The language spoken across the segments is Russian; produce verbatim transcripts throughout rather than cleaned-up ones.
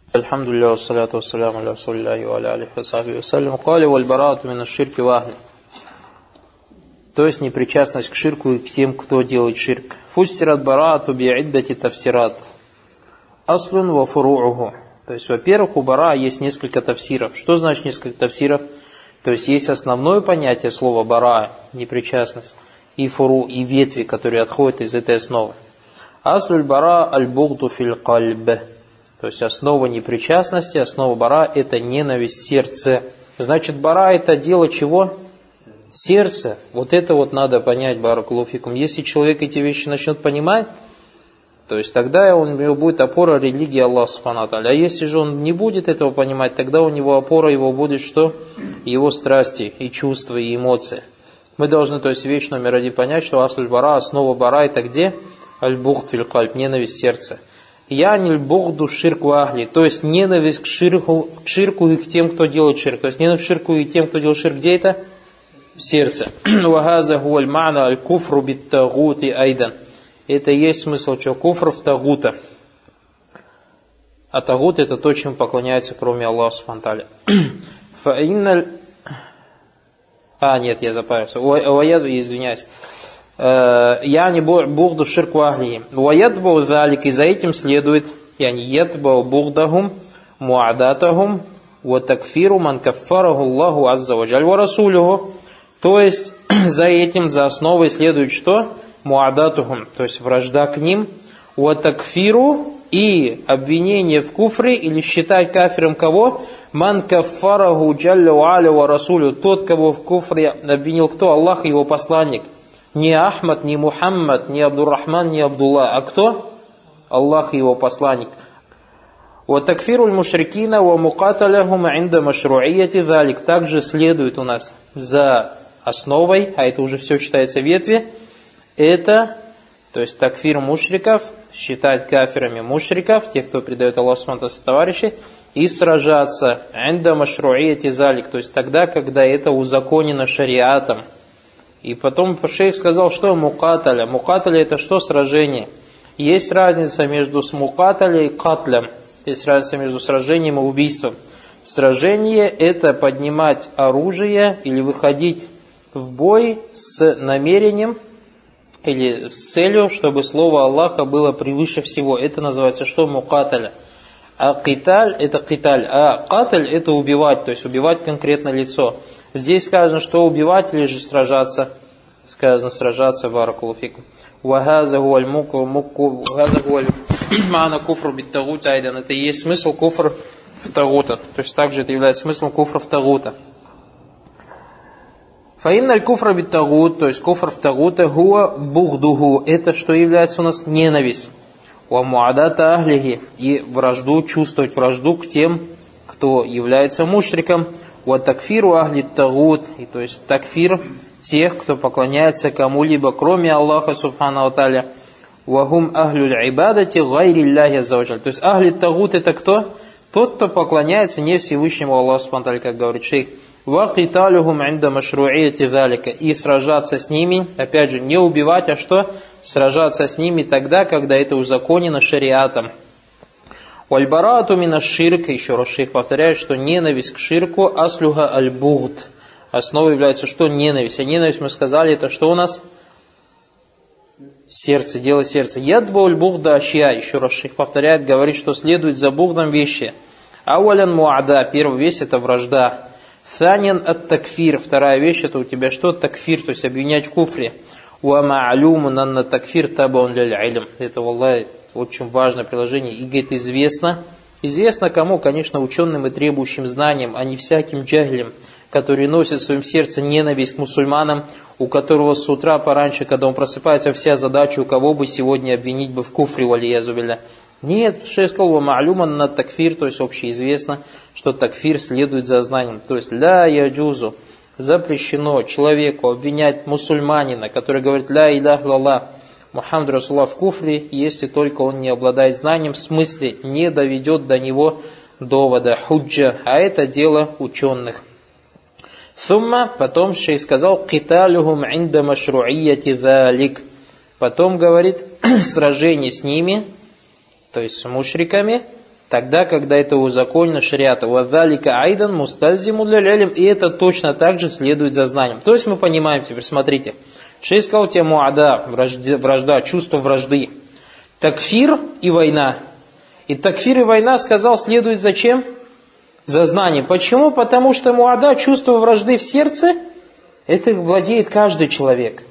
Альхамдулилля, вассаляту вассаляму аля расулиллахи ва аля алихи ва сахбихи вассалям. Кали валь бараату мина ширки ва ахли. То есть непричастность к ширку и к тем, кто делает ширк. Фустират бараату би'иддати тафсират. Аслун ва фуру'уху. То есть, во-первых, у бара есть несколько тафсиров. Что значит несколько тафсиров? То есть, есть основное понятие слова бара, непричастность, и фуру, и ветви, которые отходят из этой основы. Аслуль бара аль-бугду фил кальб. То есть основа непричастности, основа бара – это ненависть сердца. Значит, бара – это дело чего? Сердце. Вот это вот надо понять, баракаллаху фикум. Если человек эти вещи начнет понимать, то есть тогда у него будет опора религии Аллаха субхану ва тааля. А если же он не будет этого понимать, тогда у него опора его будет что? Его страсти, и чувства, и эмоции. Мы должны, то есть, вещь номер один понять, что аслуль бара, основа бара – это где? Аль-бугд фил кальб, ненависть сердца. Яниль бугду ширку ахли, то есть ненависть к ширку, к ширку и к тем, кто делает ширк. То есть ненависть к ширку и тем, кто делает ширк, где это? В сердце. Вахаза хуаль ма'на аль куфру бит тагути айдан. Это и есть смысл, что куфр в тагута. А тагут это то, чем поклоняется, кроме Аллаха субхану ва тааля. Фаинналь... А, нет, я запарился. Извиняюсь. Я не бугду ширку ахли. Ваядбу залик, и за этим следует, я не ядбу бугдахум, муадатахум, ва такфиру ман каффараху Аллаху азза ва джаль ва расулюху. То есть, за этим, за основой следует что? Муадатухум, то есть вражда к ним, ва такфиру, и обвинение в куфре, или считать кафиром кого? Ман каффараху джалля ва аля ва расулю, тот, кого в куфре обвинил кто? Аллах и его посланник. Не Ахмад, не Мухаммад, не Абдуррахман, не Абдулла. А кто? Аллах и его посланник. Ва такфируль мушрикина ва мукаталяхум инда машру'ияти залик. Также следует у нас за основой, а это уже все считается ветви, это, то есть такфир мушриков, считать кафирами мушриков, тех, кто предает Аллаху субхану ва тааля товарищей, и сражаться инда машру'ияти залик, то есть тогда, когда это узаконено шариатом. И потом шейх сказал, что мукаталя. Мукаталя это что? Сражение. Есть разница между мукаталя и катлем. Есть разница между сражением и убийством. Сражение это поднимать оружие или выходить в бой с намерением или с целью, чтобы слово Аллаха было превыше всего. Это называется что? Мукаталя. А киталь это киталь. А катль это убивать, то есть убивать конкретно лицо. Здесь сказано, что убивать или же сражаться. Сказано сражаться, баракаллаху фикум. Вахаза гуаль муку муку вахаза гуаль ма'на куфру бит тагут айдан. Это и есть смысл куфр в тагута. То есть также это является смыслом куфра в тагута. Фаинналь куфра бит тагут, то есть куфр в тагута, хуа бугдуху. Это что является у нас? Ненависть. Ва муадата ахлихи. И вражду, чувствовать вражду к тем, кто является мушриком. Ва такфиру ахли тагут, и то есть такфир тех, кто поклоняется кому-либо, кроме Аллаха субхану ва тааля. Ва хум ахлюль ибадати гайри Аллахи азза ва джаль. То есть ахли тагут это кто? Тот, кто поклоняется не Всевышнему Аллаху субхану ва тааля, как говорит шейх. Ва киталюхум инда машру'ияти залика. И сражаться с ними, опять же, не убивать, а что? Сражаться с ними тогда, когда это узаконено шариатом. Вальбарату мина ширк, еще раз шейх повторяет, что ненависть к ширку аслюха аль-бугд. Основой является что? Ненависть. А ненависть, мы сказали, это что у нас? Сердце, дело сердца. Ядбу аль-бугда ашья, еще раз шейх повторяет, говорит, что следует за бугдом вещи. Ауалян муада, первая вещь это вражда. Санян ат-такфир, вторая вещь это у тебя что? Такфир, то есть обвинять в куфре. Ва ма'алюмун анна такфир табаун лиль илм. Это, валлахи, очень важное приложение. И говорит, известно. Известно кому? Конечно, ученым и требующим знаниям, а не всяким джахлям, который носит в своем сердце ненависть к мусульманам, у которого с утра пораньше, когда он просыпается, вся задача, у кого бы сегодня обвинить бы в куфре, валиязу билля. Нет, шейх сказал, ва ма'алюман на такфир, то есть общеизвестно, что такфир следует за знанием. То есть, ля яджузу, запрещено человеку обвинять мусульманина, который говорит, ля илях лаллах, Мухаммад Расулуллах в куфре, если только он не обладает знанием, в смысле не доведет до него довода, худжа, а это дело ученых. Сумма, потом шейх сказал, киталюхум инда машру'ияти залик. Потом говорит, сражение с ними, то есть с мушриками, тогда, когда это узаконено шариатом. «Вадалика айдан мустальзиму для лялим». И это точно так же следует за знанием. То есть мы понимаем, теперь смотрите. Шейх сказал тебе муада, вражда, вражда, чувство вражды. Такфир и война. И такфир и война, сказал, следует за чем? За знанием. Почему? Потому что муада, чувство вражды в сердце, это владеет каждый человек.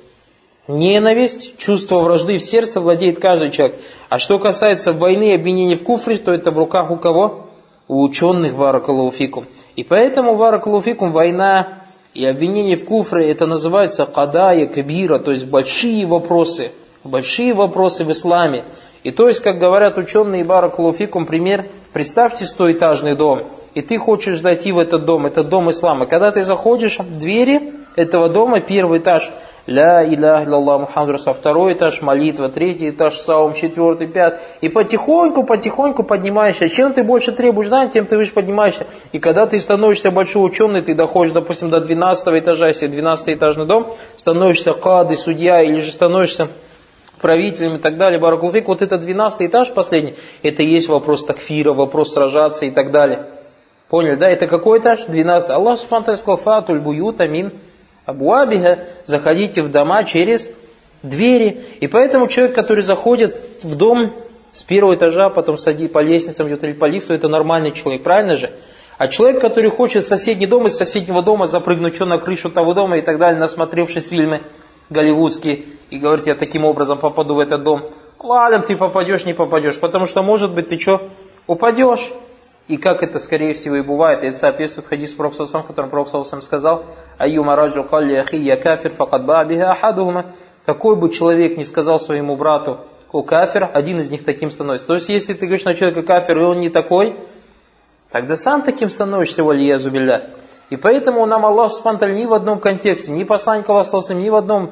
Ненависть, чувство вражды в сердце владеет каждый человек. А что касается войны и обвинений в куфре, то это в руках у кого? У ученых, баракаллаху фикум. И поэтому, баракаллаху фикум, война и обвинение в куфре, это называется кадая кабира, то есть большие вопросы. Большие вопросы в исламе. И то есть, как говорят ученые, баракаллаху фикум, пример, представьте стоэтажный дом, и ты хочешь зайти в этот дом, это дом ислама. Когда ты заходишь в двери этого дома, первый этаж, ля иляха илляллах Мухаммад Расул, второй этаж, молитва, третий этаж, саум, четвертый, пятый, и потихоньку, потихоньку поднимаешься. Чем ты больше требуешь знания, тем ты выше поднимаешься. И когда ты становишься большой ученый, ты доходишь, допустим, до двенадцатого этажа, если двенадцатый этажный дом, становишься кады, судья, или же становишься правителем и так далее, баракаллаху фик, вот это двенадцатый этаж последний, это и есть вопрос такфира, вопрос сражаться и так далее. Поняли, да? Это какой этаж? двенадцатый. Аллах субхану ва тааля сказал: «Фатуль буюта мин абуабиха». Заходите в дома через двери. И поэтому человек, который заходит в дом с первого этажа, потом садит по лестницам, идет или по лифту, это нормальный человек, правильно же? А человек, который хочет в соседний дом, из соседнего дома запрыгнуть что на крышу того дома и так далее, насмотревшись фильмы голливудские, и говорит: я таким образом попаду в этот дом. Ладно, ты попадешь, не попадешь, потому что, может быть, ты что, упадешь. И как это, скорее всего, и бывает, и это соответствует хадису Пророка саллаллаху алейхи ва саллям, в котором Пророк саллаллаху алейхи ва саллям сказал: «Айюма раджу калли ахи я кафир, факад баа биха ахадухума». Какой бы человек ни сказал своему брату: «О, кафир», один из них таким становится. То есть, если ты говоришь на человека кафир, и он не такой, тогда сам таким становишься, валиязу билля. И поэтому нам Аллах субхану ва тааля ни в одном контексте, ни посланник Аллаха саллаллаху алейхи ва саллям, ни в одном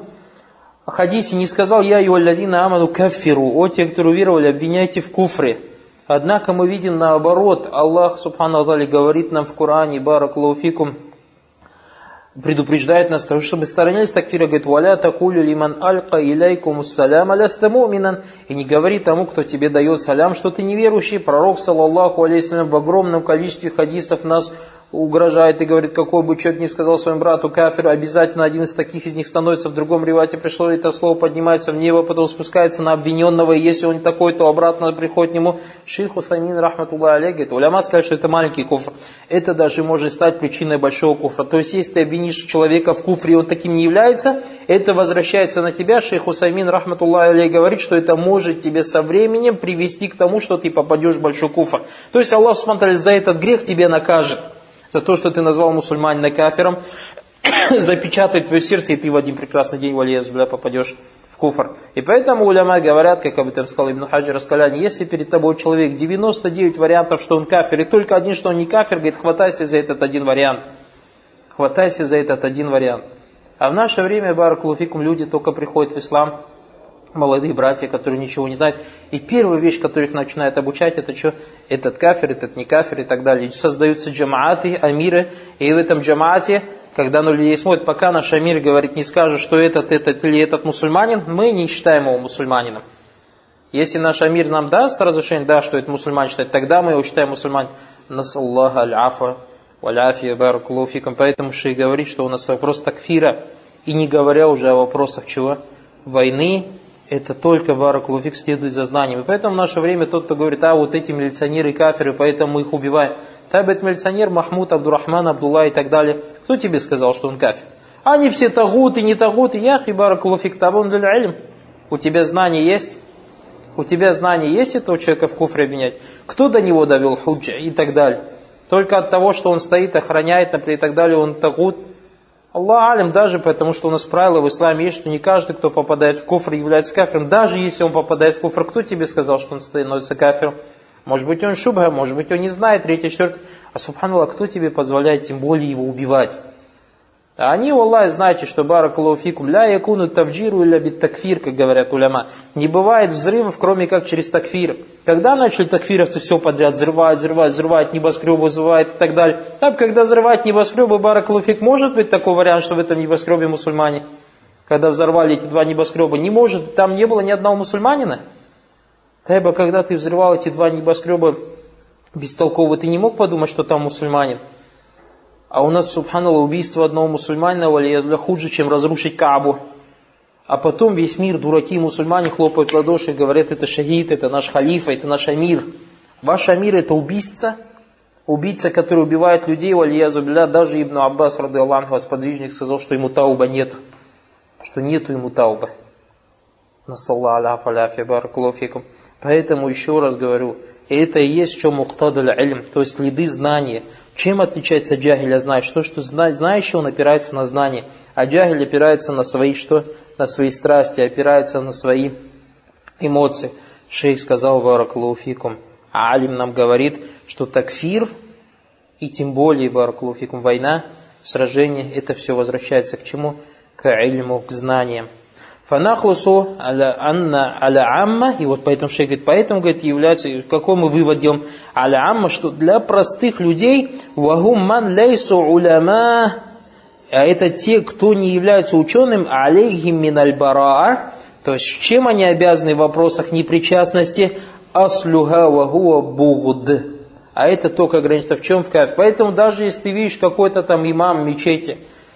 хадисе не сказал: «Я юаллазина аману кафиру», «О, те, кто уверовали, обвиняйте в куфре». Однако мы видим наоборот, Аллах субхану ва тааля говорит нам в Коране, баракаллаху фикум, предупреждает нас, чтобы сторонились такфира, говорит: «Валя такулю лиман алька иляйкум уссалям аляста муминан». И не говори тому, кто тебе дает салям, что ты неверующий. Пророк, саллаллаху алейхи ва саллям, в огромном количестве хадисов нас угрожает и говорит: какой бы человек ни сказал своему брату кафир, обязательно один из таких из них становится. В другом ривате пришло это слово, поднимается в небо, потом спускается на обвиненного, и если он не такой, то обратно приходит к нему. Шейх Усаймин, рахматуллахи алейхи, говорит: уляма сказали, что это маленький куфр. Это даже может стать причиной большого куфра. То есть, если ты обвинишь человека в куфре, и он таким не является, это возвращается на тебя. Шейх Усаймин, рахматуллахи алейхи, говорит, что это может тебе со временем привести к тому, что ты попадешь в большой куфр. То есть, Аллах субхану ва тааля за этот грех тебя накажет. За то, что ты назвал мусульманина кафиром, запечатает твое сердце, и ты в один прекрасный день, валиязу билля, попадешь в куфр. И поэтому уляма говорят, как об этом сказал Ибн Хаджар Аскаляни, если перед тобой человек девяносто девять вариантов, что он кафир, и только один, что он не кафир, говорит: хватайся за этот один вариант. Хватайся за этот один вариант. А в наше время, баракаллаху фикум, люди только приходят в ислам, молодые братья, которые ничего не знают. И первая вещь, которую их начинают обучать, это что? Этот кафир, этот не кафир и так далее. И создаются джамааты, амиры. И в этом джамаате, когда на людей смотрят, пока наш амир говорит, не скажет, что этот, этот или этот мусульманин, мы не считаем его мусульманином. Если наш амир нам даст разрешение, да, что это мусульман считает, тогда мы его считаем мусульманином. Насаллаха аль-афа валяфия баракаллаху фикум. Поэтому шейх говорит, что у нас вопрос такфира, и не говоря уже о вопросах чего? Войны. Это только, баракаллаху фик, следует за знанием. И поэтому в наше время тот, кто говорит: а вот эти милиционеры кафиры, поэтому мы их убиваем. Таб этот милиционер, Махмуд, Абдурахман, Абдулла и так далее. Кто тебе сказал, что он кафир? Они все тагуты, не тагуты. Яхи, баракаллаху фик, табун лиль илм. У тебя знание есть? У тебя знание есть этого человека в куфре обвинять? Кто до него довел худжа и так далее? Только от того, что он стоит, охраняет, например, и так далее, он тагут. Аллах алим, даже потому, что у нас правило в исламе есть, что не каждый, кто попадает в куфр, является кафиром. Даже если он попадает в куфр, кто тебе сказал, что он становится кафиром? Может быть, он шубха, может быть, он не знает, третий, четвертый. А субханаллах, кто тебе позволяет тем более его убивать? А они, Аллах, знаете, что баракаллаху фикум, ля якуну тавджиру илля бит такфир, как говорят уляма. Не бывает взрывов, кроме как через такфир. Когда начали такфировцы все подряд взрывать, взрывать, взрывать, небоскребы взрывать и так далее. Там, когда взрывать небоскребы, баракаллаху фик, может быть такой вариант, что в этом небоскребе мусульмане, когда взорвали эти два небоскреба, не может, там не было ни одного мусульманина? Тайба, когда ты взрывал эти два небоскреба, бестолковый, ты не мог подумать, что там мусульманин? А у нас, субханаллах, убийство одного мусульманина, валиязбля, хуже, чем разрушить Каабу. А потом весь мир, дураки мусульмане, хлопают в ладоши и говорят, это шахид, это наш халифа, это наш амир. Ваш амир это убийца, убийца, который убивает людей, валиязбля. Даже Ибн Аббас, рады Аллаху, сподвижник, сказал, что ему тауба нет, что нету ему тауба. Нассаллаху аляфи баракулуфикум. Поэтому еще раз говорю, это и есть что мухтадаль илм, то есть следы знания. Чем отличается джахиль от знающего? То, что знающий, он опирается на знание, а джахиль опирается на свои что? На свои страсти, опирается на свои эмоции. Шейх сказал, баракулуфикум, а алим нам говорит, что такфир, и тем более, баракулуфикум, война, сражение, это все возвращается к чему? К ильму, к знаниям. Фанахлусу аля анна аля амма, и вот поэтому шейх говорит, поэтому, говорит, является, какой мы вывод делаем? Аля амма, что для простых людей, вахум ман лейсу уляма, а это те, кто не является ученым, алейхим мин аль-бараа, то есть чем они обязаны в вопросах непричастности, аслюха вахуа бугд, а это только ограничится в чем? В кафе. Поэтому даже если ты видишь какой-то там имам в мечети,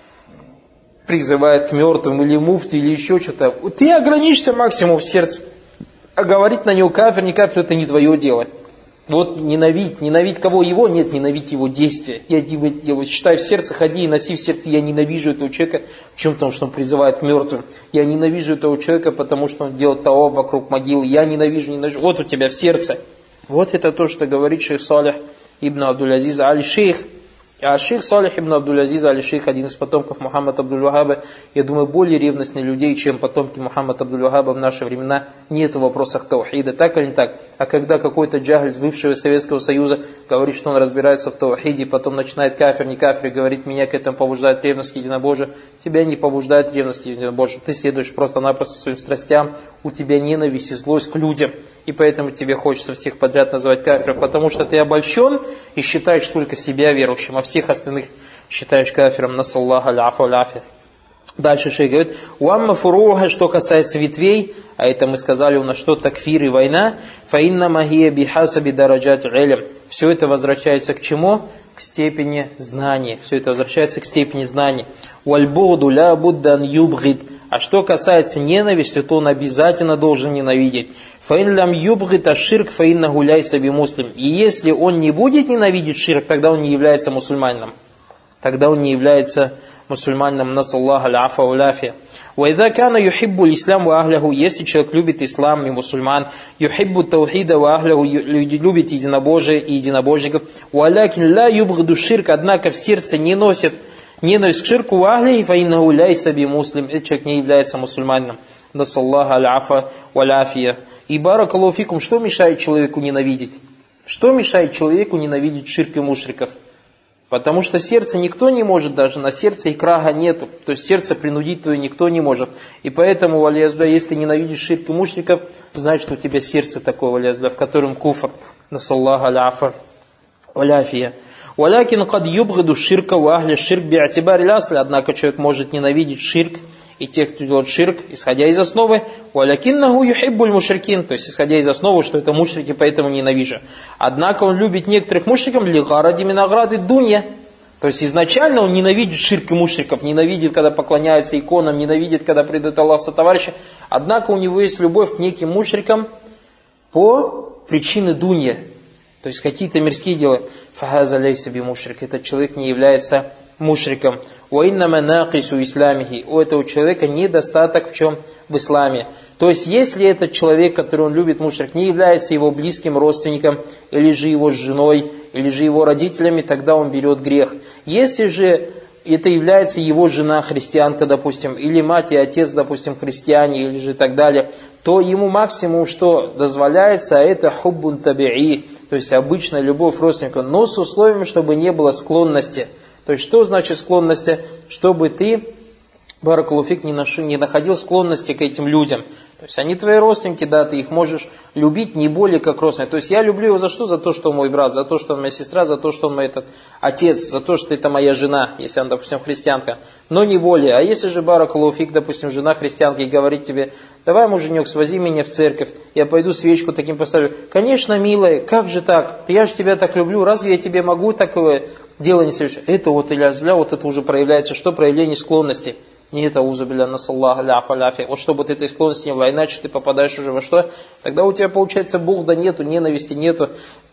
призывает к мертвым, или муфти, или еще что-то, ты ограничишься максимум в сердце. А говорить на него кафир, не кафир, это не твое дело. Вот ненавидеть, ненавидеть кого его, нет, ненавидеть его действия. Я, я, я считай в сердце, ходи и носи в сердце, я ненавижу этого человека, в чем потому что он призывает к мертвым. Я ненавижу этого человека, потому что он делает таваф вокруг могилы. Я ненавижу, ненавижу. Вот у тебя в сердце. Вот это то, что говорит шейх Салих ибн Абдул-Азиз аль-Шейх. А шейх Салих ибн Абдул-Азиз аль-Шейх, один из потомков Мухаммада Абдуль-Вахаба, я думаю, более ревностные людей, чем потомки Мухаммада Абдуль-Вахаба в наши времена, нет в вопросах таухида, так или не так. А когда какой-то джахиль с бывшего Советского Союза говорит, что он разбирается в таухиде, потом начинает кафир, не кафир, и говорит, меня к этому побуждает ревность к единобожию, тебя не побуждает ревность к единобожию, ты следуешь просто-напросто своим страстям, у тебя ненависть и злость к людям. И поэтому тебе хочется всех подряд называть кафиром, потому что ты обольщен и считаешь только себя верующим, а всех остальных считаешь кафиром. Насаллаху аляфу аляфи. Дальше шейх говорит, уамма фуруха, что касается ветвей, а это мы сказали у нас, что такфир и война, фаинна магия бихасаби дараджат илм. Все это возвращается к чему? К степени знаний. Все это возвращается к степени знаний. Вальбуду ля буддан юбгид. А что касается ненависти, то он обязательно должен ненавидеть. Фаин лям юбгид аширк фаинна гуляй саби муслим. И если он не будет ненавидеть ширк, тогда он не является мусульманином. Тогда он не является мусульманином. Насаллаху аляфа уляфия. Вайда кана юхиббу ислам ва ахляху. Если человек любит ислам и мусульман, юхиббу таухида ва ахляху, любит единобожие и единобожников. Валякин ла юбгиду ширк, однако в сердце не носит ненависть к ширку ва ахляхи, фаиннаху ляйса би муслим. Этот человек не является мусульманином. Насаллаху аляфа уляфия. И баракаллаху фикум, что мешает человеку ненавидеть? Что мешает человеку ненавидеть ширк и мушриков? Потому что сердце никто не может, даже на сердце икрага нету. То есть сердце принудить твое никто не может. И поэтому, валиязбля, если ты ненавидишь ширк и мушриков, знай, что у тебя сердце такое, валиязбля, в котором куфр. Насаллаху аляфа уляфия. Валякин кад юбгиду ширка ва ахля ширк би'атибари лясли. Однако человек может ненавидеть ширк и тех, кто делает ширк, исходя из основы, валякиннаху юхиббуль мушрикин, то есть исходя из основы, что это мушрики, поэтому ненавижу. Однако он любит некоторых мушриков ли гаради минаграды дунья. То есть изначально он ненавидит ширк и мушриков, ненавидит, когда поклоняются иконам, ненавидит, когда предают Аллаху сотоварища. Однако у него есть любовь к неким мушрикам по причине дунья. То есть какие-то мирские дела. Фахаза лейса би мушрик. Этот человек не является мушриком. Уиннама нақису исламихи. У этого человека недостаток в чем? В исламе. То есть, если этот человек, который он любит, мушрик, не является его близким родственником, или же его женой, или же его родителями, тогда он берет грех. Если же это является его жена христианка, допустим, или мать и отец, допустим, христиане, или же так далее, то ему максимум, что дозволяется, это хуббун таби'i, то есть обычная любовь родственника, но с условием, чтобы не было склонности. То есть, что значит склонности? Чтобы ты, баракаллаху фик, не находил склонности к этим людям. То есть они твои родственники, да, ты их можешь любить не более как родственника. То есть я люблю его за что? За то, что он мой брат, за то, что он моя сестра, за то, что он мой этот отец, за то, что это моя жена, если она, допустим, христианка. Но не более. А если же баракаллаху фик, допустим, жена христианка и говорит тебе: давай, муженек, свози меня в церковь, я пойду свечку таким поставлю. Конечно, милая, как же так? Я же тебя так люблю, разве я тебе могу такое дело не совершить? Это вот, иля-зля, вот это уже проявляется, что? Проявление склонности. Не это узубиля насаллах ляфа ляфи. Вот чтобы вот этой склонности не было, иначе ты попадаешь уже во что? Тогда у тебя получается бугда нету, ненависти нету.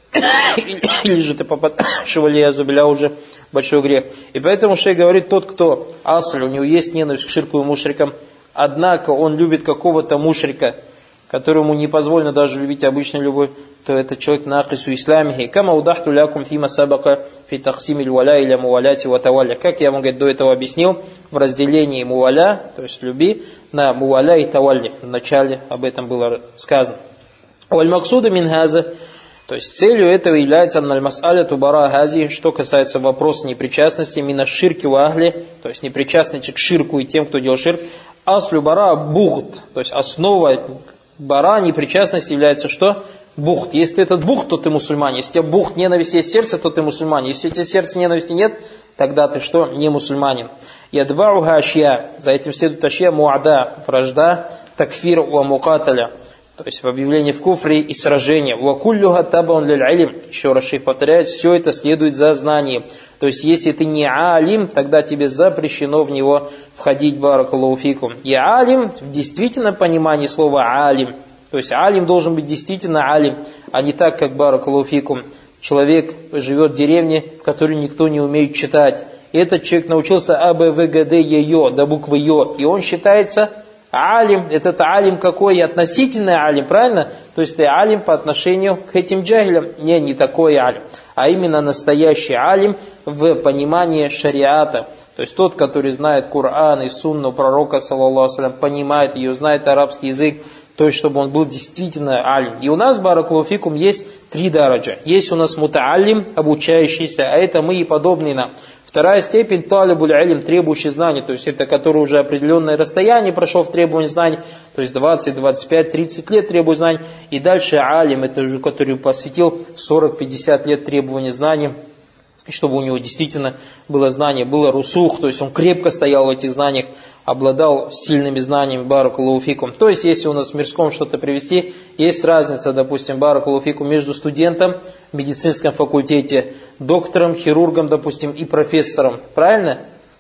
Или же ты попадаешь в алия-зубиля уже большой грех. И поэтому шейх говорит, тот, кто асль, у него есть ненависть к ширку и мушрикам, однако он любит какого-то мушрика, которому не позволено даже любить обычную любовь, то это человек накису исламихи. Кама удахту лякум фима сабака фи таксимиль валя или муваляти ватаваля. Как я вам, говорит, до этого объяснил, в разделении муваля, то есть люби, на муваля и тавалли. В начале об этом было сказано. Валь-максуда мин газа. То есть целью этого является аль-мас'аля тубара гази, что касается вопроса непричастности, мина ширки ва ахли, то есть непричастности к ширку и тем, кто делал ширк. Аслю бара бугт, то есть основа бара непричастности является что? Бухт. Если ты этот бухт, то ты мусульманин. Если у тебя бухт ненависти есть в сердце, то ты мусульманин. Если у тебя в сердце ненависти нет, тогда ты что? Не мусульманин. Ядбауха ашья. За этим следует ашья муада, вражда, такфир ва мукаталя. То есть в объявлении в куфре и сражении. Ва куллюха табаун лиль алим. Еще раз шейх повторяет, все это следует за знанием. То есть если ты не алим, тогда тебе запрещено в него входить, баракаллаху фикум. И алим в действительном понимании слова алим. То есть алим должен быть действительно алим, а не так, как баракаллаху фикум. Человек живет в деревне, в которой никто не умеет читать. И этот человек научился А, Б, В, Г, Д, Е, Ё, до буквы Ё. И он считается алим. Этот алим какой? Относительный алим, правильно? То есть ты алим по отношению к этим джахилям. Не, не такой алим. А именно настоящий алим в понимании шариата. То есть тот, который знает Коран и сунну пророка, саллаллаху алейхи ва саллям, понимает ее, знает арабский язык. То есть, чтобы он был действительно алим. И у нас, баракаллаху фикум, есть три дараджа. Есть у нас мутаалим, обучающийся, а это мы и подобные нам. Вторая степень, талибуль алим, требующий знаний. То есть, это который уже определенное расстояние прошел в требовании знаний. То есть, двадцать, двадцать пять, тридцать лет требует знаний. И дальше алим, это уже который посвятил сорок-пятьдесят лет требования знаний. И чтобы у него действительно было знание, было русух, то есть он крепко стоял в этих знаниях, обладал сильными знаниями, баракаллаху фикум. То есть, если у нас в мирском что-то привести, есть разница, допустим, баракаллаху фикум, между студентом в медицинском факультете, доктором, хирургом, допустим, и профессором. Правильно?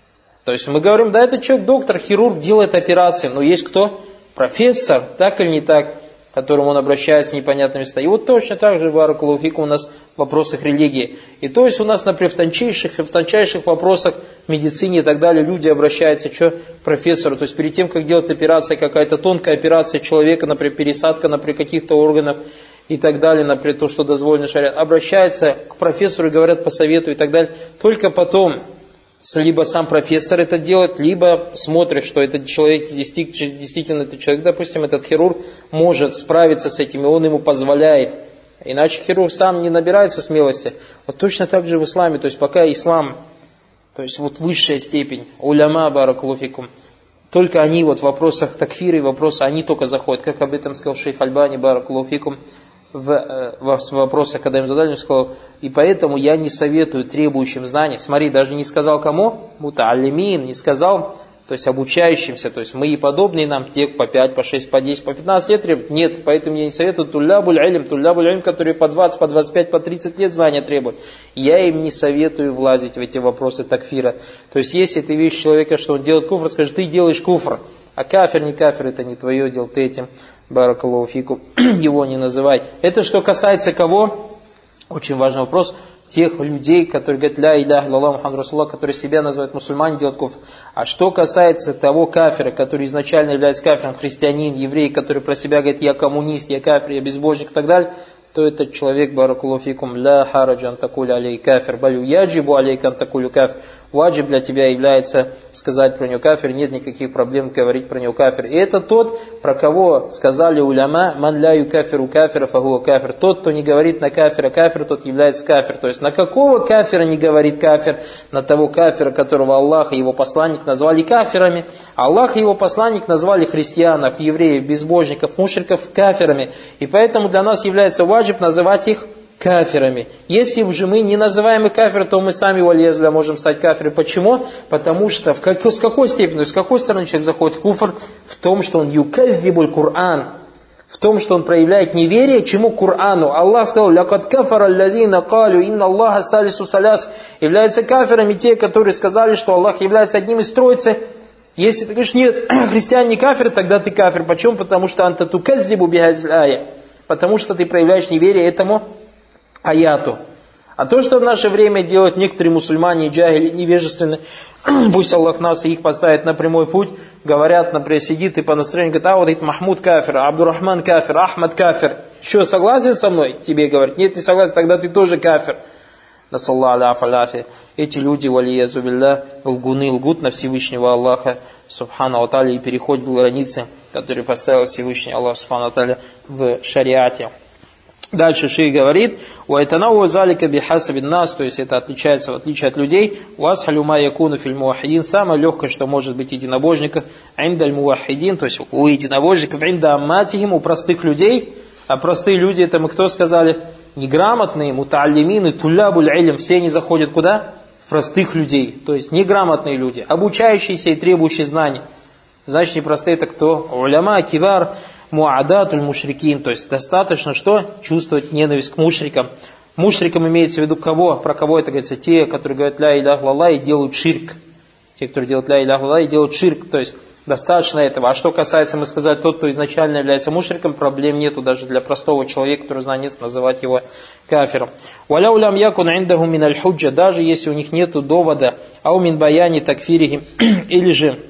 То есть, мы говорим, да, этот человек доктор, хирург, делает операции, но есть кто? Профессор, так или не так, к которому он обращается в непонятные места. И вот точно так же, баракаллаху фикум, у нас в вопросах религии. И то есть у нас, например, в тончайших, в тончайших вопросах в медицине и так далее люди обращаются что, к профессору. То есть перед тем, как делать операция, какая-то тонкая операция человека, например, пересадка, например, каких-то органов и так далее, например, то, что дозволено шариат, обращаются к профессору и говорят по совету и так далее. Только потом либо сам профессор это делает, либо смотрит, что этот человек, действительно этот человек, допустим, этот хирург может справиться с этим, и он ему позволяет. Иначе хирург сам не набирается смелости. Вот точно так же в исламе, то есть пока ислам, то есть вот высшая степень, уляма, баракаллаху фикум, только они вот в вопросах такфира и вопроса, они только заходят, как об этом сказал шейх Альбани, баракаллаху фикум, в, в вопросах, когда им задали, он сказал, и поэтому я не советую требующим знаний, смотри, даже не сказал кому, мутааллимин, не сказал, то есть обучающимся, то есть мы и подобные нам, те по пять, по шесть, по десять, по пятнадцать лет требуют, нет, поэтому я не советую туллябуль алим, туллябуль алим, которые по двадцать, по двадцать пять, по тридцать лет знания требуют, я им не советую влазить в эти вопросы такфира, то есть если ты видишь человека, что он делает куфр, скажи, ты делаешь куфр, а кафир, не кафир, это не твое дело, ты этим, баракаллаху фикум, его не называй. Это что касается кого? Очень важный вопрос. Тех людей, которые говорят, ля иляха илlallah Мухаммад расулуллах, которые себя называют мусульмане, делают куфр. А что касается того кафира, который изначально является кафиром, христианин, еврей, который про себя говорит, я коммунист, я кафир, я безбожник и так далее, то этот человек, баракаллаху фикум, ля хараджан такуля алей кафир, балю яджибу алейкан такулю кафир. Ваджиб для тебя является сказать про него кафир, нет никаких проблем говорить про него кафир. И это тот, про кого сказали уляма, ман ля юкафиру кафира фагуа кафир. Тот, кто не говорит на кафира кафир, тот является кафир. То есть на какого кафира не говорит кафир? На того кафира, которого Аллах и его посланник назвали кафирами. Аллах и его посланник назвали христианов, евреев, безбожников, мушриков кафирами. И поэтому для нас является ваджиб называть их кафирами. Если же мы не называем их кафир, то мы сами, валиязбля, можем стать кафирами. Почему? Потому что в как, с какой степени, то есть с какой стороны человек заходит в куфр? В том, что он юказзибуль Кур'ан. В том, что он проявляет неверие чему? Кур'ану. Аллах сказал: «Лякад кафара аллазина калю инна Аллаха салису саляс». Являются кафирами те, которые сказали, что Аллах является одним из троицы. Если ты говоришь: нет, христиан не кафир, тогда ты кафир. Почему? Потому что анта туказзибу бихазиль ая. Потому что ты проявляешь неверие этому аяту. А то, что в наше время делают некоторые мусульмане, джахили, невежественные, пусть Аллах нас и их поставит на прямой путь, говорят, например, сидит и по настроению говорит: а вот этот Махмуд кафир, Абдурахман кафир, Ахмад кафир. Что, согласен со мной? Тебе говорит: нет, не согласен, тогда ты тоже кафир. Насаллаху аляфи. Эти люди, валиязу билля, лгуны, лгут на Всевышнего Аллаха, субхану ва тааля, и переходят границы, которые поставил Всевышний Аллах, субхану ва тааля, в шариате. Дальше шейх говорит: «Уайтанау залика бихасабин нас», то есть это отличается в отличие от людей. «Уасхалю ма якуну филь муахидин», самое легкое, что может быть единобожников, «Индаль муахидин», то есть у единобожников, «Инда амматихим», у простых людей. А простые люди, это мы кто сказали? Неграмотные, мутааллимины, тулябуль илм, все они заходят куда? В простых людей, то есть неграмотные люди, обучающиеся и требующие знаний. Значит, непростые это кто? Уляма, кибар, муадатуль мушрикин, то есть достаточно что? Чувствовать ненависть к мушрикам. Мушрикам имеется в виду кого? Про кого это говорится? Те, которые говорят ля иляха илlallah и делают ширк. Те, которые делают ля иляха илlallah и делают ширк, то есть достаточно этого. А что касается, мы сказали, тот, кто изначально является мушриком, проблем нету даже для простого человека, который знает, называть его кафиром. «Валя улям якун индаху мин аль-худжа», даже если у них нету довода, ау мин баяни такфирихим, или же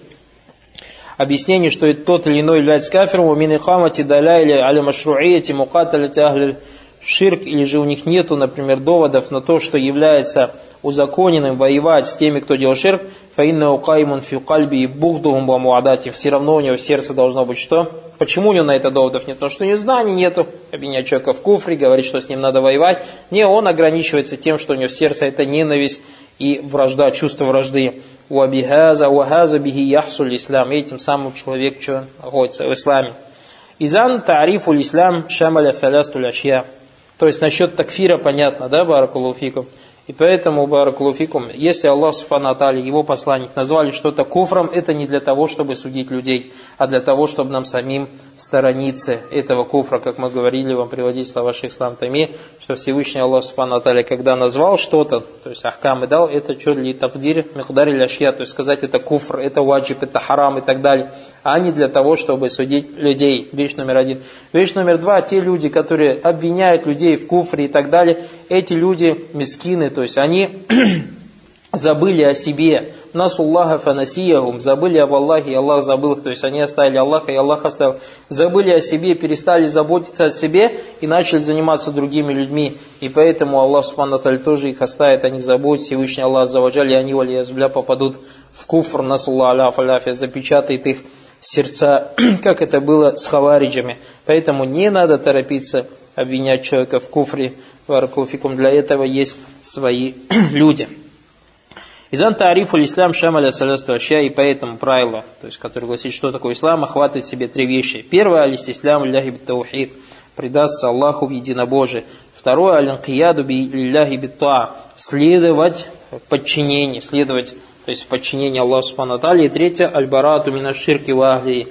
объяснение, что тот или иной является кафиром, у мин икамати далайли аля машру'ияти мукаталяти ахли ширк, или же у них нету, например, доводов на то, что является узаконенным воевать с теми, кто делал ширк, фаинна укаймун фи кальби и бухдухум ва муадати, все равно у него в сердце должно быть что? Почему у него на это доводов нет? Потому что у него знаний нету, обвинять человека в куфре, говорит, что с ним надо воевать. Не, он ограничивается тем, что у него в сердце это ненависть и вражда, чувство вражды. Уабихаза, уахаза бихи яхсуль ислам, этим самым человек что находится в исламе. Изан тарифу ислам шамаля фалястуль ашья. То есть насчет такфира понятно, да, баракаллаху фикум? И поэтому, баракаллаху фикум, если Аллах субхану ва тааля, его посланник, назвали что-то куфром, это не для того, чтобы судить людей, а для того, чтобы нам самим сторониться этого куфра, как мы говорили, вам приводить слова шейх Ислам Тайми, что Всевышний Аллах субхану ва тааля, когда назвал что-то, то есть ахкам и дал, это что ли табдир, микдар или ашья, то есть сказать это куфр, это ваджиб, это харам и так далее, а не для того, чтобы судить людей. Вещь номер один. Вещь номер два, те люди, которые обвиняют людей в куфре и так далее, эти люди мискины, то есть они забыли о себе. Насуллаха фанасиягум, забыли об Аллахе, и Аллах забыл их, то есть они оставили Аллаха, и Аллах оставил. Забыли о себе, перестали заботиться о себе и начали заниматься другими людьми. И поэтому Аллах субхану ва тааля тоже их оставит, о них заботится, Всевышний Аллах аззаваджаль, и они, валиязбля, попадут в куфр, насуллаху аляфа, запечатает их сердца, как это было с хавариджами. Поэтому не надо торопиться обвинять человека в куфре, баракаллаху. Для этого есть свои люди. Идан тарифу ислам шамаля салясту ашья, и поэтому правило, то есть, которое гласит, что такое ислам, охватывает в себе три вещи. Первое, алистисляму лилляхи бит-таухид, предастся Аллаху в единобожие. Второе, алинкияду лилляхи бит-туа, следовать подчинению, следовать, то есть подчинение Аллаху субхану ва тааля. И третье, аль-барату мина ширки ва ахли,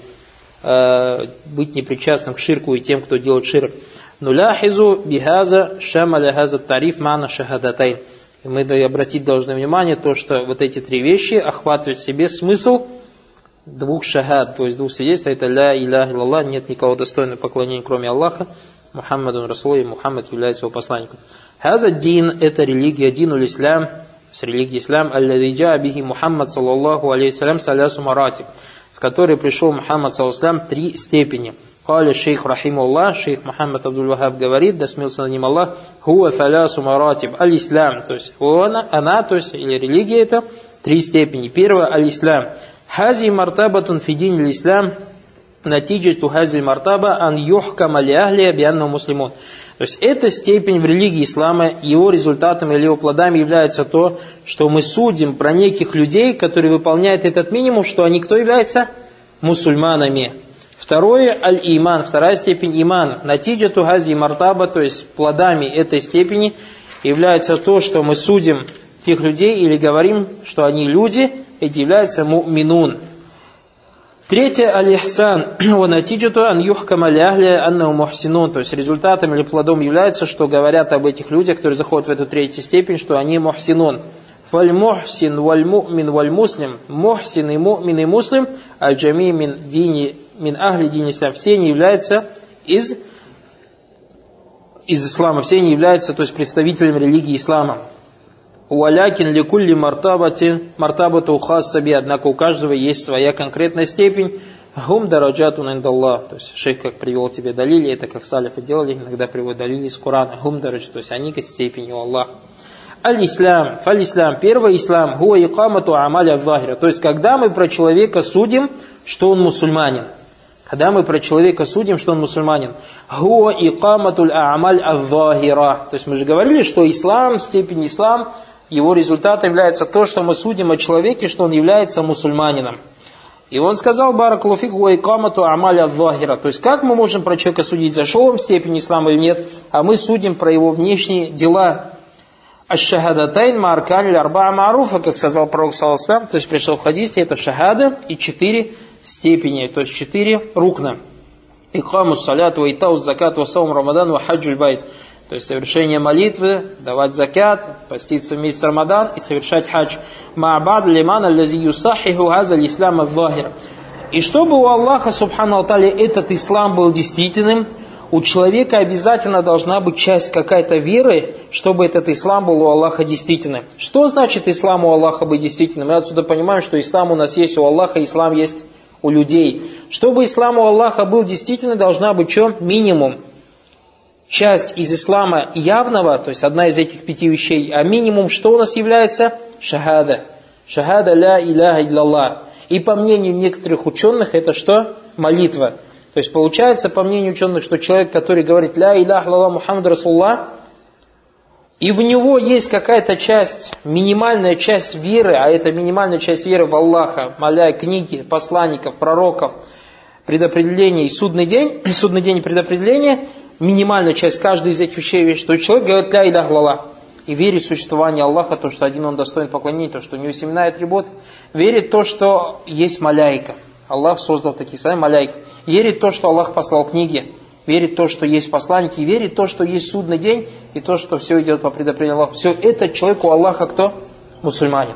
быть непричастным к ширку и тем, кто делает ширк. Нуляхизу бихаза шамаля хаза тариф мана шахадатайн. И мы обратить должны внимание то, что вот эти три вещи охватывают в себе смысл двух шахад, то есть двух свидетельств. Это ля иляха илlallah, нет никого достойного поклонения, кроме Аллаха, Мухаммадун Расул, и Мухаммад является его посланником. Хаза дин, это религия, дину ислам, с религией ислам, алладиджа бихи Мухаммад саллаллаху алейхи салям салясу маратиб, с которой пришел Мухаммад саллаллаху алейхи салям три степени. Кали шейх рахимуллах, шейх Мухаммад Абдул-Вахаб говорит, да смелся над ним Аллах, хуа фалясу маратиб, аль-ислам, то есть она, она, то есть или религия это, три степени. Первое, аль-ислам. Хази мартабатун фидин аль-ислам, натиджату хази мартаба ан юхкама ли ахлия бианна муслимун. То есть эта степень в религии ислама, его результатом или его плодами является то, что мы судим про неких людей, которые выполняют этот минимум, что они кто являются? Мусульманами. Второе, аль-иман, вторая степень иман. Натиджату хази мартаба, то есть плодами этой степени является то, что мы судим тех людей или говорим, что они люди, эти являются му'минун. Третье, аль-ихсан, натиджату ан юхкама ли ахли аннаху мухсинун, то есть результатом или плодом является, что говорят об этих людях, которые заходят в эту третью степень, что они мухсинун. Фаль-мухсин валь-му'мин валь-муслим, мухсин и му'мин и муслим, аль-джами мин дини мин ахли дин ислам, все они являются из, из ислама, все они являются, то есть представителями религии ислама. Уалякин ликулли мартабати мартабату хасаби, однако у каждого есть своя конкретная степень. Хум дараджатун индаллах, то есть шейх как привел тебе далили, это как салифы делали, иногда приводят далили из Корана. Хум дараджат, то есть они как степени у Аллаха. Аль-ислам, фаль-ислам, первый ислам, хуа икамату амаля адh-захира, то есть когда мы про человека судим, что он мусульманин. Когда мы про человека судим, что он мусульманин. Хуа икаматуль а'маль адh-захира, то есть мы же говорили, что ислам, степень ислам, его результатом является то, что мы судим о человеке, что он является мусульманином. И он сказал, баракаллаху фик, хуа икамату а'маль адh-захира, то есть как мы можем про человека судить, зашел он в степень ислама или нет, а мы судим про его внешние дела. Аш-шахадатайн мааркани арбаа маруфа, как сказал пророк саллаллаху алейхи ва саллям, то есть пришел в хадисе, это шахада и четыре степени, то есть четыре рукна. Икамус салят, ва итаус закат, ва саум рамадан, ва хаджуль байт. То есть совершение молитвы, давать закят, поститься в месяц Рамадан и совершать хадж. Ма'бад лиман аллази юсахиху газа l'ислам адh-захир. И чтобы у Аллаха, субхану ва-тааля, этот ислам был действительным, у человека обязательно должна быть часть какая-то веры, чтобы этот ислам был у Аллаха действительным. Что значит ислам у Аллаха быть действительным? Мы отсюда понимаем, что ислам у нас есть у Аллаха, ислам есть у людей. Чтобы ислам у Аллаха был действительным, должна быть что? Минимум. Часть из ислама явного, то есть одна из этих пяти вещей, а минимум что у нас является? Шахада. Шахада ля иляха илляллах. И по мнению некоторых ученых, это что? Молитва. То есть получается, по мнению ученых, что человек, который говорит ля иляха илляллах Мухаммад Расулуллах, и в него есть какая-то часть, минимальная часть веры, а это минимальная часть веры в Аллаха, моля книги, посланников, пророков, предопределение и судный день, судный день и предопределение, минимальная часть каждой из этих вещей, что человек говорит ля иляха илляллах и верит в существование Аллаха, то, что один он достоин поклонения, то, что у него есть имена и атрибуты, верит в то, что есть маляйка. Аллах создал таких самых маляйк. Верит в то, что Аллах послал книги, верит в то, что есть посланники, верит в то, что есть судный день, и то, что все идет по предопределению Аллаха. Все это человек у Аллаха кто? Мусульманин.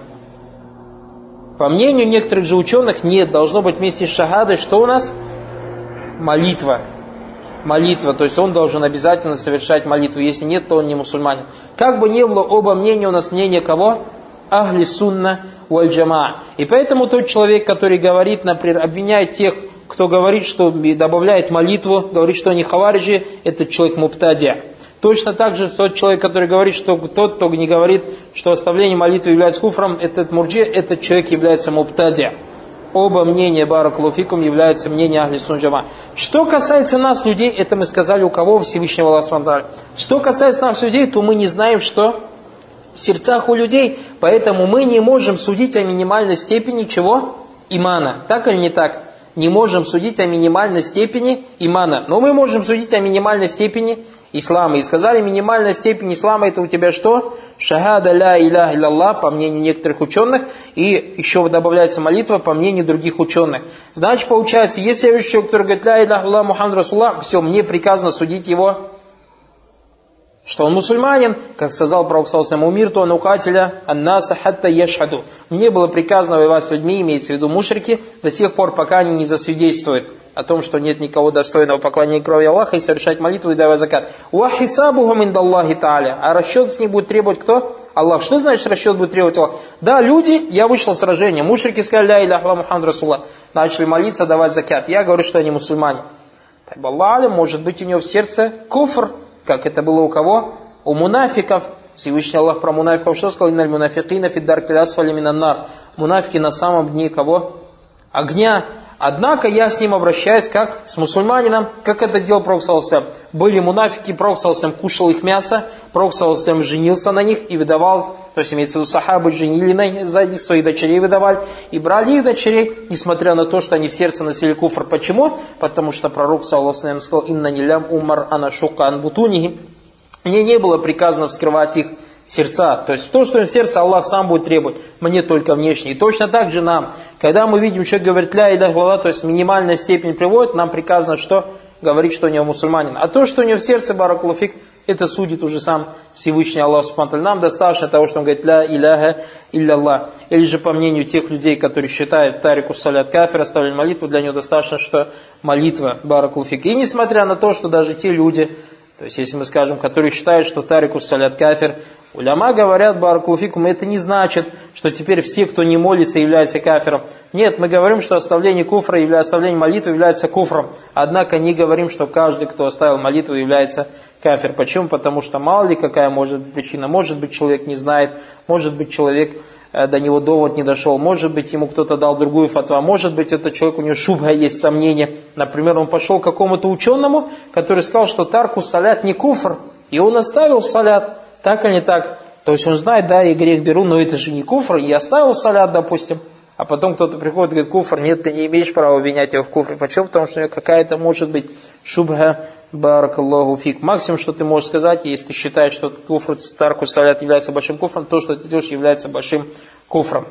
По мнению некоторых же ученых, нет, должно быть вместе с шахадой, что у нас? Молитва. Молитва, то есть он должен обязательно совершать молитву. Если нет, то он не мусульманин. Как бы ни было, оба мнения у нас мнение кого? Ахли сунна валь джамаа. И поэтому тот человек, который говорит, например, обвиняет тех, кто говорит, что добавляет молитву, говорит, что они хавариджи, этот человек мубтадия. Точно так же тот человек, который говорит, что тот, кто не говорит, что оставление молитвы является куфром, этот мурджи, этот человек является мубтадия. Оба мнения, баракаллаху фикум, являются мнением ахли сунна джама. Что касается нас, людей, это мы сказали у кого? Всевышнего Аллаха субхану ва тааля. Что касается нас, людей, то мы не знаем, что в сердцах у людей, поэтому мы не можем судить о минимальной степени чего? Имана. Так или не так? Не можем судить о минимальной степени имана. Но мы можем судить о минимальной степени ислама. И сказали, минимальная степень ислама это у тебя что? Шахада ля иляха илляллах, по мнению некоторых ученых. И еще добавляется молитва, по мнению других ученых. Значит, получается, если я вижу человека, который говорит ля иляха илляллах Мухаммад Расулуллах, все, мне приказано судить его, что он мусульманин, как сказал пророк саллаллаху алейхи ва саллям, умирту ан укатиля аннаса хатта яшхаду. Мне было приказано воевать с людьми, имеется в виду мушрики, до тех пор, пока они не засвидетельствуют о том, что нет никого достойного поклонения кроме Аллаха, и совершать молитву и давать закат. Ва хисабухум индаллахи тааля. А расчет с них будет требовать кто? Аллах. Что значит расчет будет требовать Аллах? Да, люди, я вышел в сражение, мушрики сказали ля иляха илляллах Мухаммад Расулуллах, начали молиться, давать закат. Я говорю, что они мусульмане. Аллах, может быть у него в сердце куфр, как это было у кого? У мунафиков. Всевышний Аллах про мунафиков что сказал? Инналь мунафикина фи даркил асфали минан нар. Мунафики на самом дне кого? Огня. Однако я с ним обращаюсь как с мусульманином, как это делал Пророк саллаллаху алейхи ва саллям. Были мунафики, Пророк саллаллаху алейхи ва саллям кушал их мясо, Пророк саллаллаху алейхи ва саллям женился на них и выдавал, то есть имеется в виду сахабы женили на, за них, своих дочерей выдавали и брали их дочерей, несмотря на то, что они в сердце носили куфр. Почему? Потому что Пророк саллаллаху алейхи ва саллям сказал: «Инна нилям умар анашука анбутунихи». Мне не было приказано вскрывать их сердца. То есть то, что в сердце, Аллах сам будет требовать, мне только внешне. И точно так же нам, когда мы видим, человек говорит ля иляха илlallah, то есть минимальная степень приводит, нам приказано что? Говорить, что у него мусульманин. А то, что у него в сердце, баракаллаху фик, это судит уже сам Всевышний Аллах субхану ва тааля. Нам достаточно того, что он говорит ля иляха илlallah. Или же по мнению тех людей, которые считают тарику салят кафир, оставили молитву, для него достаточно, что молитва, баракаллаху фик. И несмотря на то, что даже те люди, то есть если мы скажем, которые считают, что тарику салят кафир, уляма говорят, баракаллаху фикум, это не значит, что теперь все, кто не молится, являются кафиром. Нет, мы говорим, что оставление куфра или оставление молитвы является куфром. Однако не говорим, что каждый, кто оставил молитву, является кафир. Почему? Потому что мало ли какая может быть причина. Может быть, человек не знает, может быть, человек до него довод не дошел, может быть, ему кто-то дал другую фатва, может быть, этот человек, у него шубха есть, сомнения. Например, он пошел к какому-то ученому, который сказал, что тарку салят не куфр, и он оставил салят. Так или не так? То есть он знает, да, я грех беру, но это же не куфр, и я оставил салят, допустим. А потом кто-то приходит и говорит: куфр, нет, ты не имеешь права обвинять его в куфре. Почему? Потому что у него какая-то может быть шубха, баракаллаху фик. Максимум, что ты можешь сказать, если ты считаешь, что куфр, тарку салят является большим куфром, то, что ты делаешь, является большим куфром.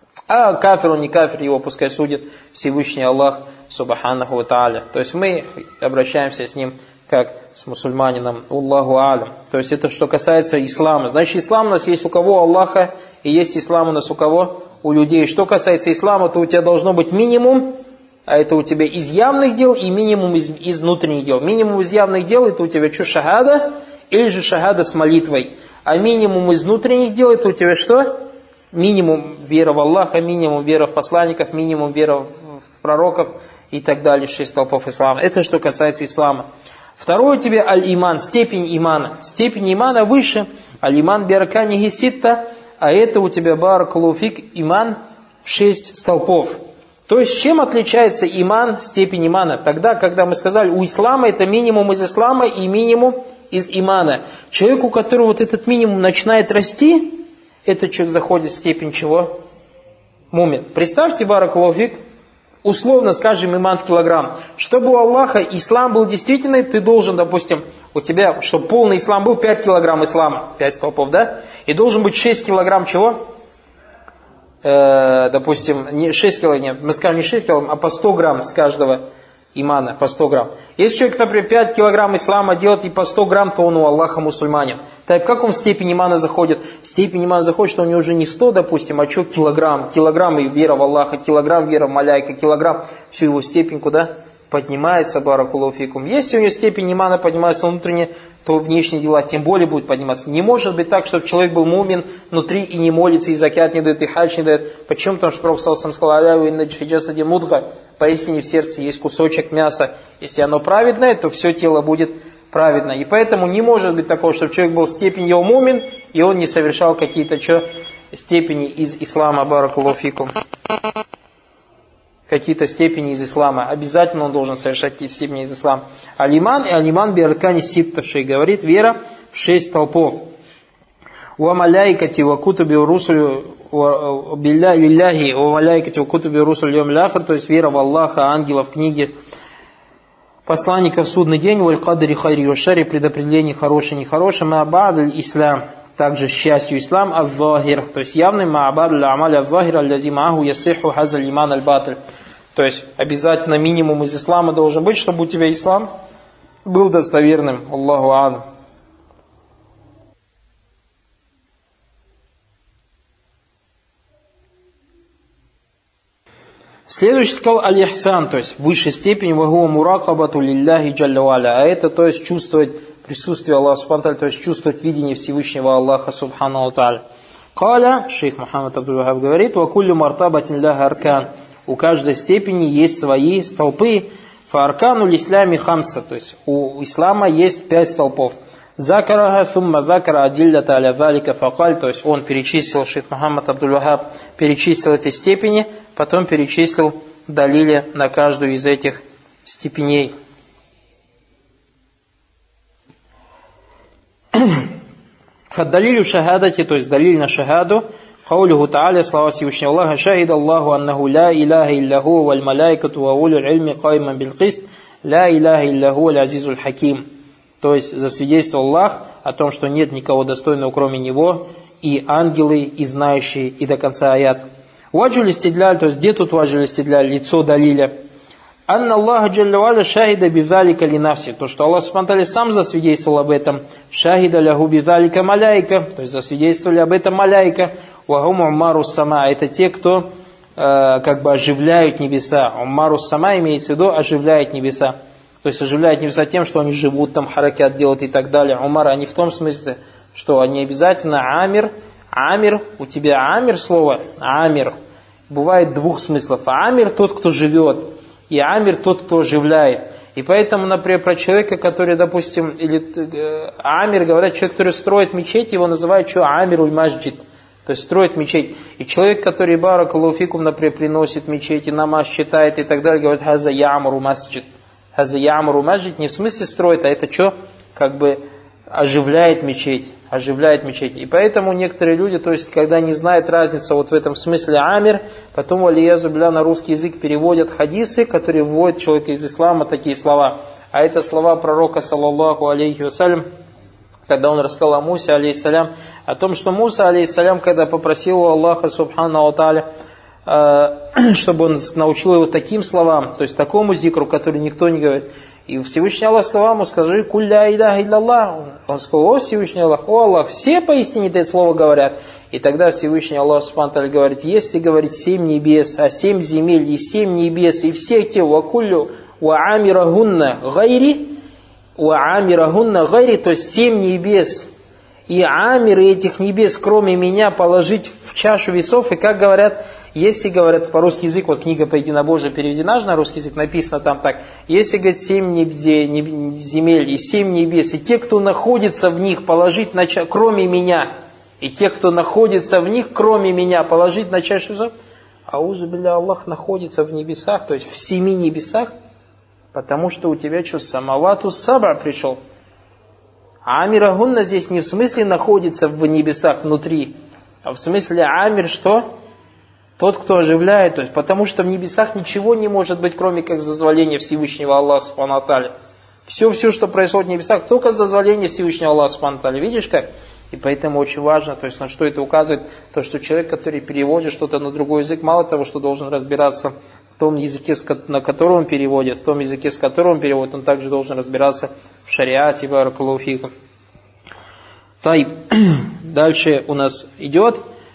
А кафир, он не кафир, его пускай судит Всевышний Аллах субханаху ва тааля. То есть мы обращаемся с ним как с мусульманином, Аллаху алям. То есть это что касается ислама. Значит, ислам у нас есть у кого? Аллаха, и есть ислам у нас у кого? У людей. Что касается ислама, то у тебя должно быть минимум, а это у тебя из явных дел, и минимум из, из внутренних дел. Минимум из явных дел, это у тебя что, шахада, или же шахада с молитвой. А минимум из внутренних дел, это у тебя что? Минимум вера в Аллаха, минимум вера в посланников, минимум вера в пророков и так далее, шесть столпов ислама. Это что касается ислама. Второе тебе аль-иман, степень имана. Степень имана выше. Аль-иман биарканихи ситта, а это у тебя баракаллаху фик иман в шесть столпов. То есть чем отличается иман, степень имана? Тогда, когда мы сказали, у ислама это минимум из ислама и минимум из имана. Человек, у которого вот этот минимум начинает расти, этот человек заходит в степень чего? Мумин. Представьте, баракаллаху фик, условно скажем, иман в килограмм. Чтобы у Аллаха ислам был действительный, ты должен, допустим, у тебя, чтобы полный ислам был, пять килограмм ислама, пять столпов, да? И должен быть шесть килограмм чего? Э, допустим, не шесть килограмм, нет, мы скажем не шесть килограмм, а по сто грамм с каждого имана, по сто грамм. Если человек, например, пять килограмм ислама делает и по сто грамм, то он у Аллаха мусульманин. Так как он в степень имана заходит? В степень имана заходит, что у него уже не сто, допустим, а что килограмм. Килограмм и вера в Аллаха, килограмм вера в маляйка, килограмм. Всю его степень куда? Поднимается, баракаллаху фикум. Если у него степень имана поднимается внутренне, то внешние дела тем более будут подниматься. Не может быть так, чтобы человек был мумин внутри и не молится, и закят не дает, и хадж не дает. Почему? Потому что Пророк саллаллаху алейхи ва саллям сказал: «Аляу инна фи джасади мудга». Поистине в сердце есть кусочек мяса. Если оно праведное, то все тело будет праведно. И поэтому не может быть такого, чтобы человек был в степени его мумин, и он не совершал какие-то что, степени из ислама, баракаллаху фикум. Какие-то степени из ислама. Обязательно он должен совершать какие-то степени из ислама. Алиман и алиман биаркани ситта, говорит, вера в шесть толпов. Ва маляйкати ва кутуби русулю билляхи ва маляйкати ва кутуби русулю йомил ахир, то есть вера в Аллаха, ангелов, книги, посланников, судный день, валь кадри хайри ва шари, предопределение хорошее, нехорошее, ма ба'д ислам, также счастью ислам, ав-захир, то есть явный ма ба'д аль-амаль ав-захир, аль-лази мааху ясиху хазаль иман аль-батль. То есть обязательно минимум из ислама должен быть, чтобы у тебя ислам был достоверным. Аллаху а'лам. Следующий сказал аль-ихсан, то есть в высшей степени вагуа муракабату лилляхи джалля ва'аля, а это то есть чувствовать присутствие Аллаха субхану ва тааля, то есть чувствовать видение Всевышнего Аллаха субхану ва тааля. Каля, шейх Мухаммад Абдул-Вахаб говорит, ва куллю мартабатин ляха аркан, у каждой степени есть свои столпы, Фааркану лислями хамса, то есть у ислама есть пять столпов. Закараха сумма закара адиллята аля валика факаль, то есть он перечислил, шейх Мухаммад Абдуль-Вахаб перечислил эти степени, потом перечислил далили на каждую из этих степеней. Фаддалилю шахадати, то есть далиль на шахаду, Хаулиху Тааля, слова Всевышнего Аллаха, шахид Аллаху аннаху ла иляха илляху валь малайкату ва улюл ильми кайман бил кист, ла иляха илляху валь азизуль хаким. То есть засвидетельствовал Аллах о том, что нет никого достойного, кроме Него, и ангелы, и знающие, и до конца аят. Ваджуль истидляль, то есть где тут ваджуль истидляль, лицо далиля? Анна Аллаха джалля валя шахида бидалика линафси, то, что Аллах субхану ва тааля сам засвидетельствовал об этом. Шахида ляху бидалика маляйка, то есть засвидетельствовали об этом маляйка. Вахум уммарус сама, это те, кто э, как бы оживляют небеса. Уммарус сама имеется в виду оживляет небеса. То есть оживляют небеса тем, что они живут, там харакят делают и так далее. Умар, они в том смысле, что они обязательно амир. Амир, у тебя амир слово, амир, бывает двух смыслов. Амир тот, кто живет, и амир тот, кто оживляет. И поэтому, например, про человека, который, допустим, или э, амир, говорят, человек, который строит мечеть, его называют что? Амируль масджид. То есть строит мечеть. И человек, который баракаллаху фикум, например, приносит мечети, намаз читает и так далее, говорит, хаза ямру масджид. Хаза ямру масджид не в смысле строит, а это что? Как бы оживляет мечеть. Оживляет мечеть. И поэтому некоторые люди, то есть, когда не знают разницу вот в этом смысле амир, потом, валиязу билля, на русский язык переводят хадисы, которые вводят человека из ислама, такие слова. А это слова пророка, саллаллаху алейхи вассалям, когда он рассказал о Мусе, алейхиссалям, о том, что Муса, алейхиссалям, когда попросил у Аллаха, субхану ва тааля, чтобы он научил его таким словам, то есть такому зикру, который никто не говорит. И Всевышний Аллах сказал ему, скажи, кулля иляха илляллах. Он сказал, о Всевышний Аллах, о Аллах, все поистине это слово говорят. И тогда Всевышний Аллах субхану ва тааля говорит, если говорить семь небес, а семь земель, и семь небес, и все те, вакуллю, ва амирахунна гайри, ва амирахунна гайри, то есть семь небес, и амиры этих небес, кроме меня, положить в чашу весов, и как говорят, если, говорят, по-русски язык, вот книга по единобожию переведена же на русский язык, написано там так, если, говорит, семь земель и семь небес, и те, кто находится в них, положить на чашу, кроме меня, и те, кто находится в них, кроме меня, положить на чашу весов, аузу билля, Аллах находится в небесах, то есть в семи небесах, потому что у тебя что, самавату саба пришел. А амирахунна здесь не в смысле находится в небесах внутри, а в смысле амир что? Тот, кто оживляет, то есть, потому что в небесах ничего не может быть, кроме как с дозволения Всевышнего Аллаха субхану ва тааля. Все, все, что происходит в небесах, только с дозволения Всевышнего Аллаха субхану ва тааля. Видишь как? И поэтому очень важно, то есть на что это указывает, то, что человек, который переводит что-то на другой язык, мало того, что должен разбираться в том языке, на котором он переводит, в том языке, с которым он переводит, он также должен разбираться в шариате, баракаллаху фикум. Дальше у нас идет.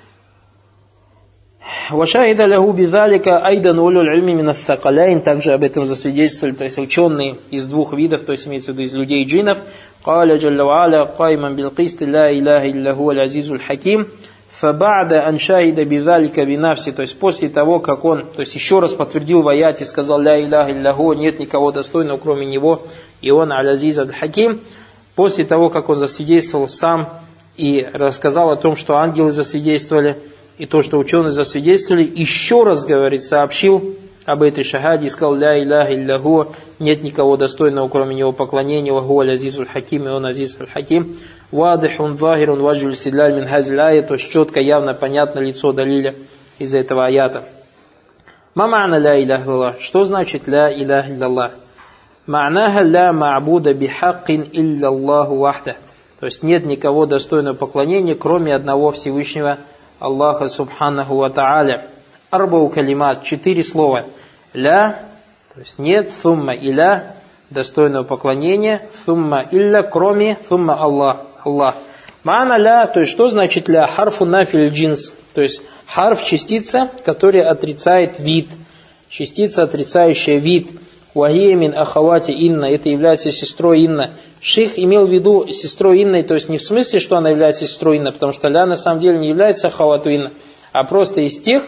Вашахида лаху бидалика айдан улюл ильми мин ас-сакаляйн, также об этом засвидетельствовали, то есть ученые из двух видов, то есть имеется в виду из людей и джиннов. Каля джалла ва аля кайман бил кисти ла иляха илля хуа аль-азизуль хаким. Фаба'да ан шахида бидалика бинафси, то есть после того, как он, то есть еще раз подтвердил в аяте, сказал ла иляха илля хуа, нет никого достойного кроме него, и он аль-азиз аль-хаким. После того, как он засвидетельствовал сам и рассказал о том, что ангелы засвидетельствовали, и то, что ученые засвидетельствовали, еще раз, говорит, сообщил об этой шахаде и сказал, ля иляха илля хуа, нет никого достойного, кроме него поклонения, ва хуа аль-азизуль хаким, и он азиз аль-хаким, вадихун вахирун ваджуль стидляль мин хазиль ая, то есть четко, явно, понятно лицо далиля из этого аята. Ма ма'на ля иляха илля, что значит ля иляха илля? Ма'наха ля ма'буда бихаккин илля Аллаху вахда, то есть нет никого достойного поклонения, кроме одного Всевышнего Аллаха субханаху ва тааля. Арбау калимат, четыре слова. Ля, то есть нет, сумма иля, достойного поклонения, сумма илля, кроме, сумма Аллах, Аллах. Ма'на ля, то есть что значит ля? Харфу нафиль джинс, то есть харф частица, которая отрицает вид, частица, отрицающая вид. Вахия мин ахавати инна, это является сестрой инна. Шейх имел в виду сестрой Инной, то есть не в смысле, что она является сестрой Инна, потому что ля на самом деле не является ахавату инна, а просто из тех,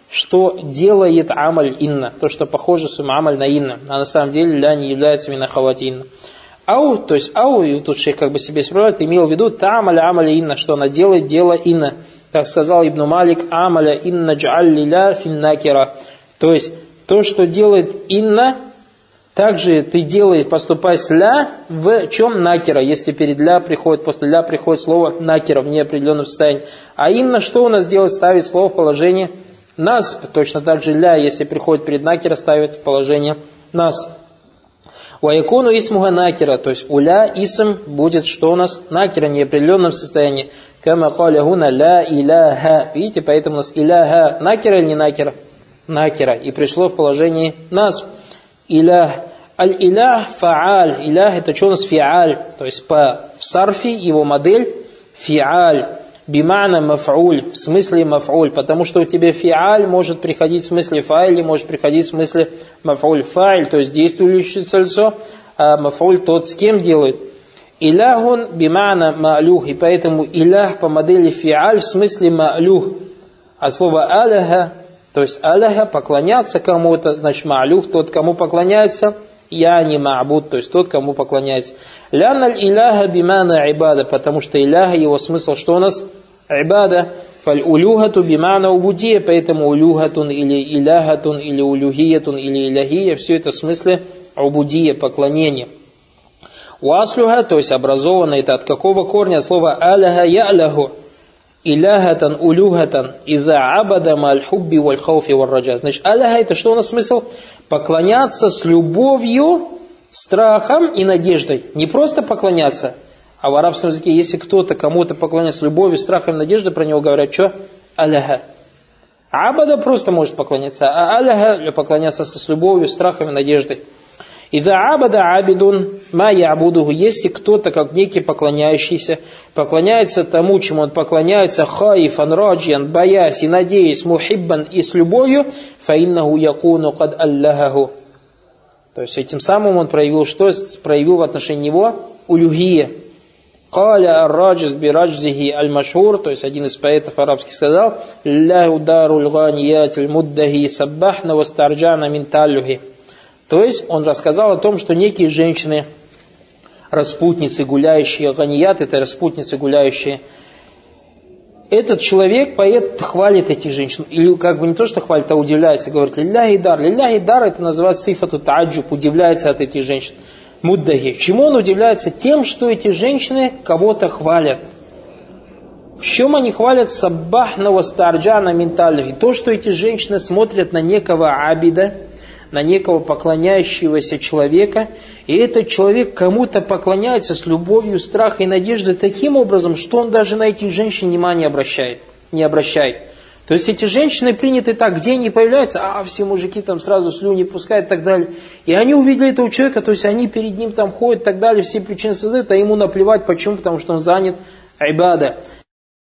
что делает амаль инна, то, что похоже с амаль на инна, а на самом деле ля не является минахавати инна. Ау, то есть ау, и тут шейх как бы себе исправляет, имел в виду та амаля амаля инна, что она делает дело инна. Как сказал Ибн Малик, амаля инна джалли ля финнакера. То есть то, что делает инна, также ты делаешь, поступай с ля в чем накера, если перед ля приходит, после ля приходит слово накера в неопределенном состоянии. А инна что у нас делает? Ставит слово в положение насб. Точно так же ля, если приходит перед накера, ставит в положение насб. Ваякуну исмуга накера, то есть у ля исм будет, что у нас накера в неопределенном состоянии. Кама каля гуна ля иляха. Видите, поэтому у нас иляха накера или не накера? Накера. И пришло в положении насб. Илях. Аль-илях фааль. Илях это что у нас фиаль. То есть по в сарфе его модель фиаль. Бимана маф'уль. В смысле маф'уль. Потому что у тебя фиаль может приходить в смысле фа'иль, или может приходить в смысле маф'уль. Фа'иль, то есть действующее лицо, а маф'уль тот с кем делает. Иляхун бимана ма'люх. И поэтому илях по модели фиаль в смысле ма'люх. А слово аляха, то есть аляха поклоняться кому-то, значит ма'люх тот, кому поклоняется. Я не ма'буд, то есть тот, кому поклоняется. Ляналь иляха бимана ибада, потому что иляха, его смысл, что у нас? Ибада. Фаль улюхату бимана убудия, поэтому улюхатун или иляхатун или улюхиятун или иляхия, все это в смысле убудия, поклонение. Уаслюха, то есть образовано это от какого корня? Слово аляха я'ляху. Иляхатан, улюхатан, иза абада маль хубби валь хауфи валь раджа. Значит, аляха это что у нас смысл? Поклоняться с любовью, страхом и надеждой. Не просто поклоняться, а в арабском языке, если кто-то кому-то поклоняется с любовью, страхом и надеждой, про него говорят, что? Аляха. Абада просто может поклоняться, а аляха поклоняться с любовью, страхом и надеждой. Ида абада абидун ма ябудуху, если кто-то, как некий поклоняющийся, поклоняется тому, чему он поклоняется, хаифан, раджиян, боясь и надеясь, мухиббан и с любовью, фаиннаху якуну кад аллахаху. То есть этим самым он проявил, что проявил в отношении него? Улюхия. Каля ар-раджис бираджзихи аль-машхур, то есть один из поэтов арабских сказал, лаху даруль ганиятиль муддахи саббахна вастарджана минталюхи. То есть он рассказал о том, что некие женщины, распутницы, гуляющие, ганият, это распутницы, гуляющие, этот человек, поэт, хвалит этих женщин, или как бы не то, что хвалит, а удивляется, говорит, лилляхи дар. Лилляхи дар, это называется сифату та'аджуб, удивляется от этих женщин. Муддахи. Чему он удивляется? Тем, что эти женщины кого-то хвалят. В чем они хвалят? Саббахного старджана ментальных. То, что эти женщины смотрят на некого абида, на некого поклоняющегося человека, и этот человек кому-то поклоняется с любовью, страхом и надеждой таким образом, что он даже на этих женщин внимания обращает, не обращает. То есть эти женщины приняты так, где они появляются, а все мужики там сразу слюни пускают и так далее. И они увидели этого человека, то есть они перед ним там ходят и так далее, все причины создают, а ему наплевать, почему? Потому что он занят ибада.